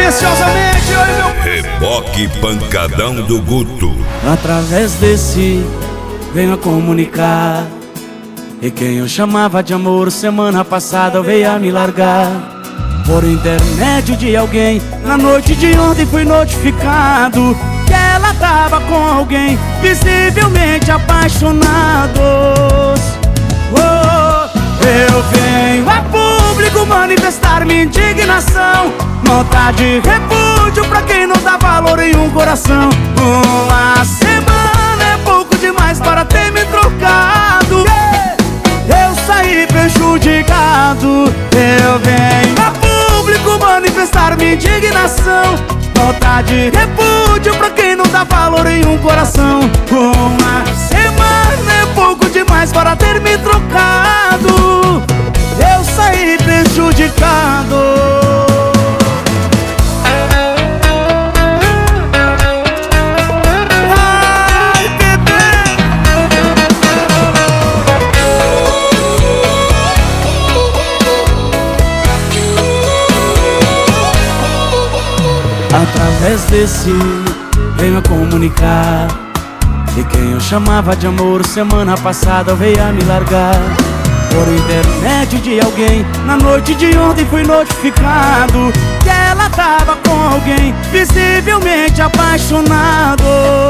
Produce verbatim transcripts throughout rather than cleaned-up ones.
silenciosamente, eu e meu... Reboque Pancadão do Guto. Através desse venho a comunicar, e quem eu chamava de amor semana passada veio a me largar. Por intermédio de alguém, na noite de ontem fui notificado que ela tava com alguém, visivelmente apaixonados. Oh, eu venho a público manifestar minha indignação, nota de repúdio pra quem não dá valor em um coração. Uma semana é pouco demais para ter me trocado. Eu saí prejudicado. Eu venho a público manifestar minha indignação, nota de repúdio pra quem não dá valor em um coração. Uma semana é pouco demais para ter me trocado. Eu saí prejudicado. Através desse venho a comunicar, e quem eu chamava de amor semana passada veio a me largar. Por intermédio de alguém, na noite de ontem fui notificado que ela tava com alguém, visivelmente apaixonados.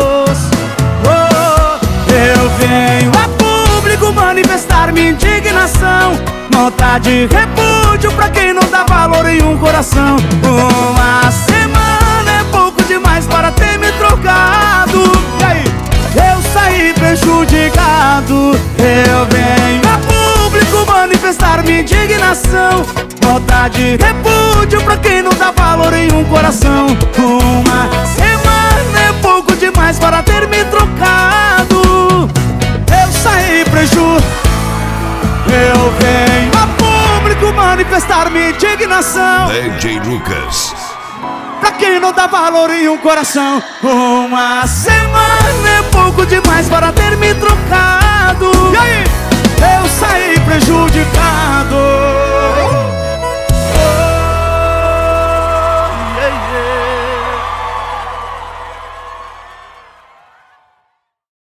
Oh, eu venho a público manifestar minha indignação, nota de repúdio pra quem não dá valor em um coração. Uma semana é pouco demais para ter me trocado. E aí? Eu saí prejudicado. Eu venho a público manifestar minha indignação, nota de repúdio pra quem não dá valor em um coração. Uma semana é pouco demais para ter me trocado. Eu saí prejudicado. Eu venho a público manifestar minha indignação, D J Lucas. pra quem não dá valor em um coração. Uma semana é pouco demais para ter me trocado. E aí? Eu saí prejudicado.